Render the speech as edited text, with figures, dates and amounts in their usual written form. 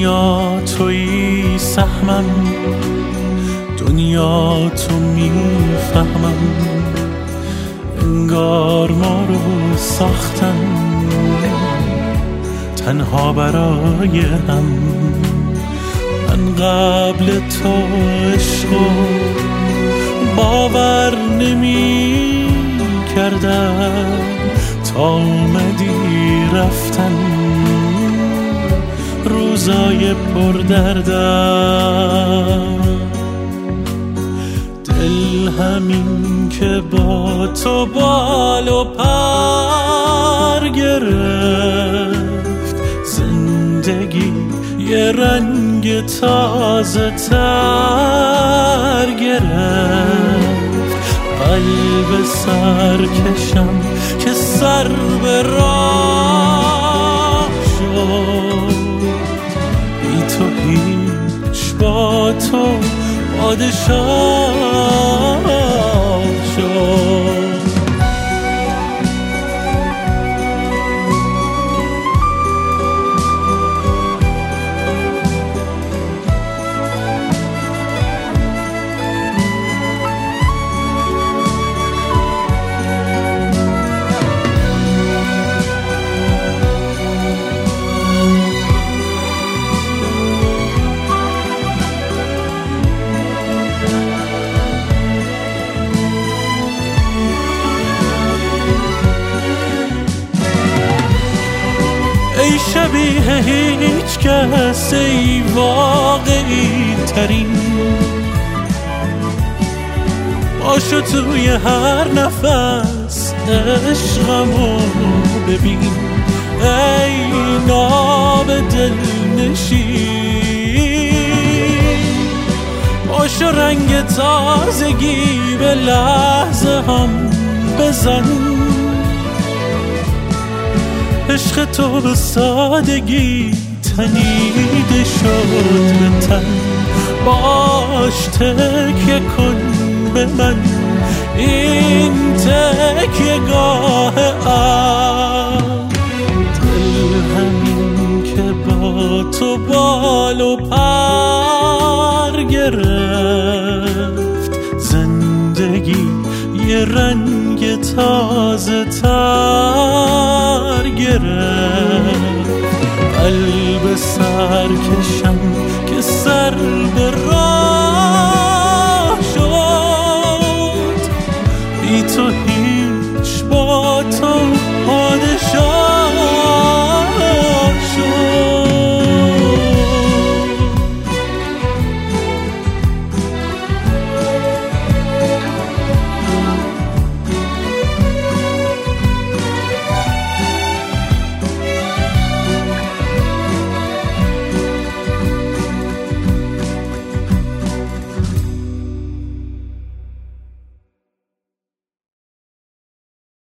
دنیا تویی سهمم، دنیا تو میفهمم، انگار ما رو ساختن تنها برای هم. من قبل تو عشقو باور نمی کردم تا اومدی رفتن روزای پردردم. دل همین که با تو بال و پر گرفت، زندگی یه رنگ تازه تر گرفت. قلب سرکشم که سر به راه شد، بی تو هیچ با تو پادشاه شد. ای شبیه هیچ کس، ای واقعی ترین، باشو توی هر نفس عشقمو ببین. ای ناب دل نشین، باشو رنگ تازگی به لحظه هم بزن. عشق تو به سادگی تنیده شد به تن، باش تکیه کن به من، این تکیه گاه دل همین که با تو بال و پر گرفت، زندگی یه رنگ تازه تر